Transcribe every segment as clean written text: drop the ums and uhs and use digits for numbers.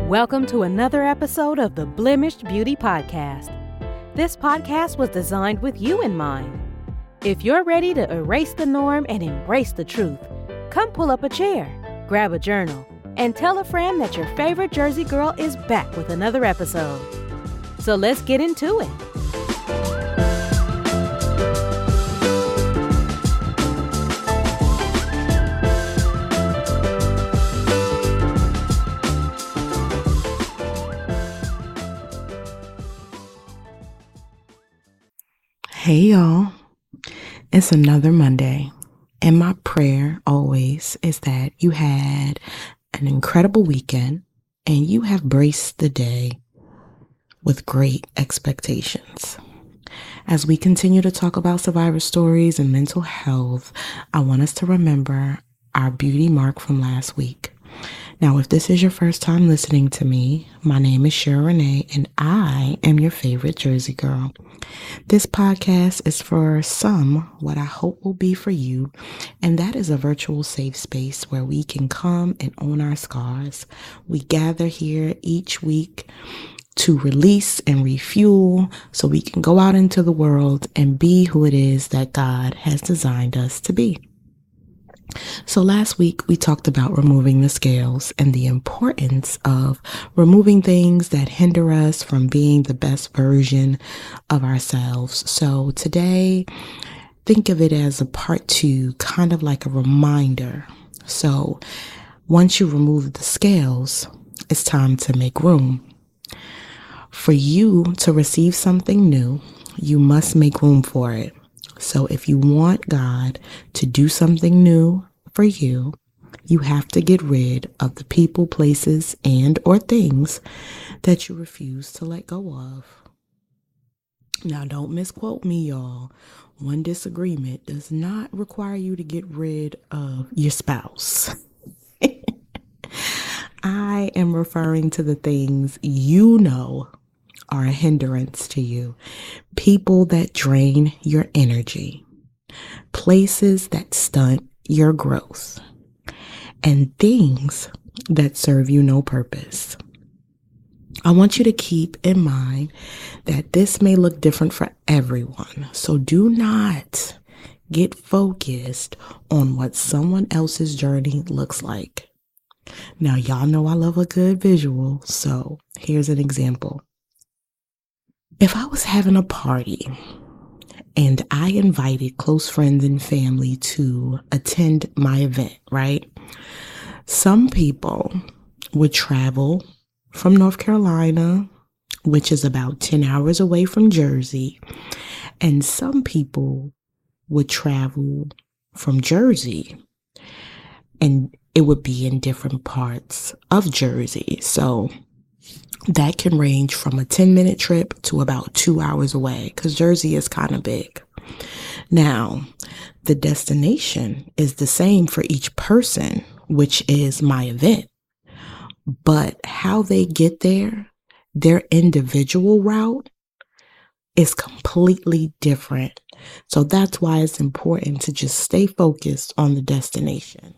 Welcome to another episode of the Blemished Beauty Podcast. This podcast was designed with you in mind. If you're ready to erase the norm and embrace the truth, come pull up a chair, grab a journal, and tell a friend that your favorite Jersey girl is back with another episode. So let's get into it. Hey y'all, it's another Monday, and my prayer always is that you had an incredible weekend and you have braced the day with great expectations. As we continue to talk about survivor stories and mental health, I want us to remember our beauty mark from last week. Now, if this is your first time listening to me, my name is Cheryl Renee, and I am your favorite Jersey girl. This podcast is for some what I hope will be for you, and that is a virtual safe space where we can come and own our scars. We gather here each week to release and refuel so we can go out into the world and be who it is that God has designed us to be. So last week we talked about removing the scales and the importance of removing things that hinder us from being the best version of ourselves. So today, think of it as a part 2, kind of like a reminder. So once you remove the scales, it's time to make room. For you to receive something new, you must make room for it. So if you want God to do something new for you, you have to get rid of the people, places, and or things that you refuse to let go of. Now, don't misquote me, y'all. One disagreement does not require you to get rid of your spouse. I am referring to the things you know are a hindrance to you. People that drain your energy. Places that stunt your growth. And things that serve you no purpose. I want you to keep in mind that this may look different for everyone. So do not get focused on what someone else's journey looks like. Now, y'all know I love a good visual, so here's an example. If I was having a party and I invited close friends and family to attend my event, right? Some people would travel from North Carolina, which is about 10 hours away from Jersey, and some people would travel from Jersey, and it would be in different parts of Jersey. So that can range from a 10-minute trip to about 2 hours away because Jersey is kind of big. Now, the destination is the same for each person, which is my event. But how they get there, their individual route is completely different. So that's why it's important to just stay focused on the destination.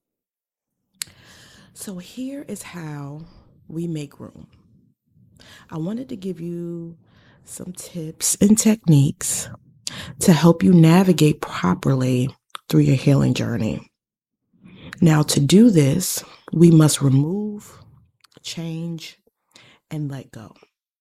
So here is how we make room. I wanted to give you some tips and techniques to help you navigate properly through your healing journey. Now, to do this, we must remove, change, and let go.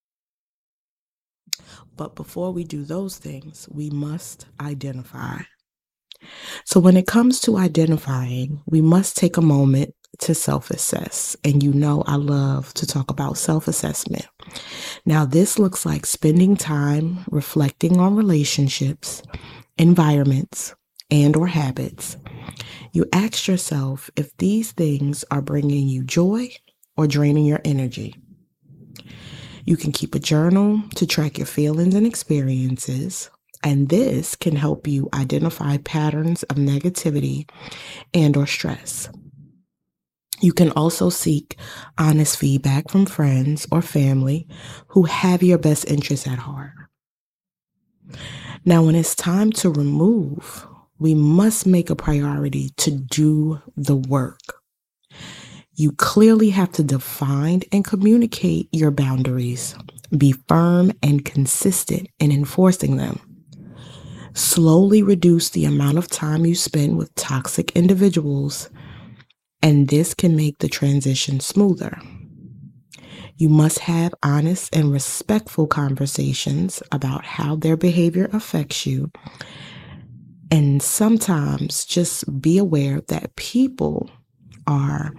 But before we do those things, we must identify. So when it comes to identifying, we must take a moment to self-assess. And you know I love to talk about self-assessment. Now, this looks like spending time reflecting on relationships, environments, and or habits. You ask yourself if these things are bringing you joy or draining your energy. You can keep a journal to track your feelings and experiences, and this can help you identify patterns of negativity and or stress. You can also seek honest feedback from friends or family who have your best interests at heart. Now, when it's time to remove, we must make a priority to do the work. You clearly have to define and communicate your boundaries. Be firm and consistent in enforcing them. Slowly reduce the amount of time you spend with toxic individuals, and this can make the transition smoother. You must have honest and respectful conversations about how their behavior affects you. And sometimes just be aware that people are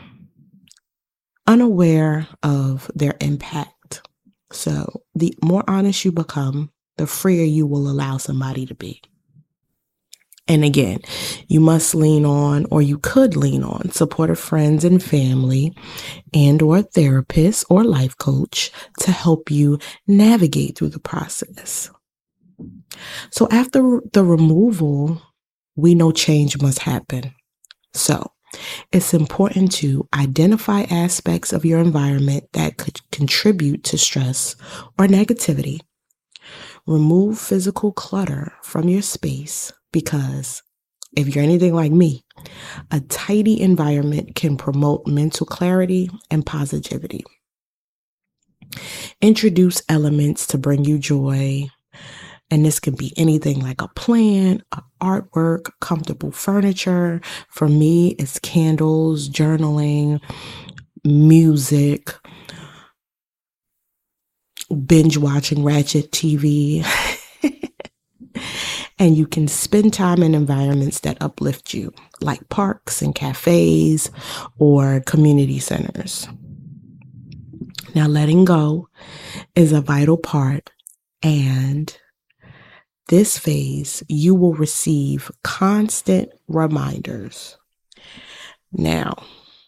unaware of their impact. So the more honest you become, the freer you will allow somebody to be. And again, you must lean on, or you could lean on, supportive friends and family and or therapist or life coach to help you navigate through the process. So after the removal, we know change must happen. So it's important to identify aspects of your environment that could contribute to stress or negativity. Remove physical clutter from your space, because if you're anything like me, a tidy environment can promote mental clarity and positivity. Introduce elements to bring you joy, and this can be anything like a plant, artwork, comfortable furniture. For me, it's candles, journaling, music, binge watching Ratchet TV. And you can spend time in environments that uplift you, like parks and cafes or community centers. Now, letting go is a vital part, and this phase, you will receive constant reminders. Now,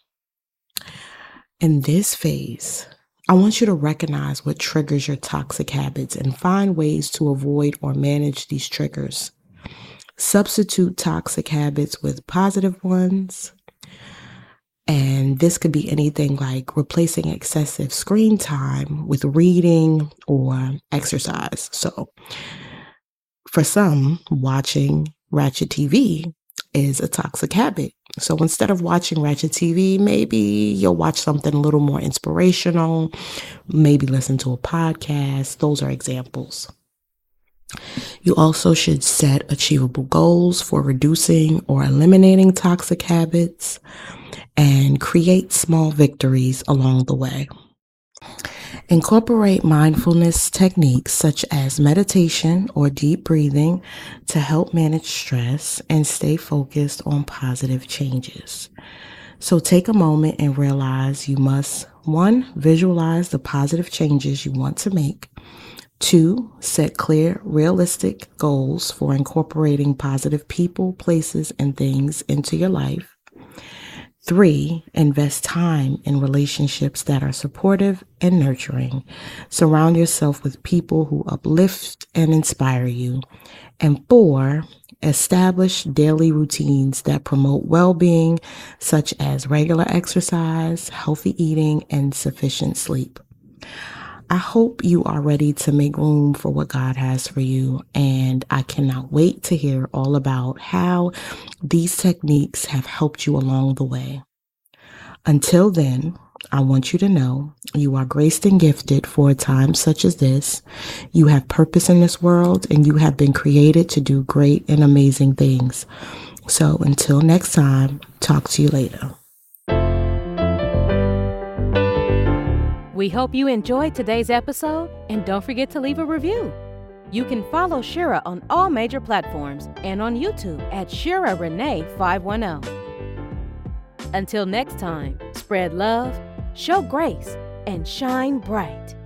in this phase, I want you to recognize what triggers your toxic habits and find ways to avoid or manage these triggers. Substitute toxic habits with positive ones. And this could be anything like replacing excessive screen time with reading or exercise. So for some, watching Ratchet TV is a toxic habit. So instead of watching Ratchet TV, maybe you'll watch something a little more inspirational, maybe listen to a podcast. Those are examples. You also should set achievable goals for reducing or eliminating toxic habits and create small victories along the way. Incorporate mindfulness techniques such as meditation or deep breathing to help manage stress and stay focused on positive changes. So take a moment and realize you must, 1, visualize the positive changes you want to make. 2, set clear, realistic goals for incorporating positive people, places, and things into your life. 3, invest time in relationships that are supportive and nurturing. Surround yourself with people who uplift and inspire you. And 4, establish daily routines that promote well-being, such as regular exercise, healthy eating, and sufficient sleep. I hope you are ready to make room for what God has for you, and I cannot wait to hear all about how these techniques have helped you along the way. Until then, I want you to know you are graced and gifted for a time such as this. You have purpose in this world, and you have been created to do great and amazing things. So until next time, talk to you later. We hope you enjoyed today's episode, and don't forget to leave a review. You can follow Shira on all major platforms and on YouTube at Shira Renee 510. Until next time, spread love, show grace, and shine bright.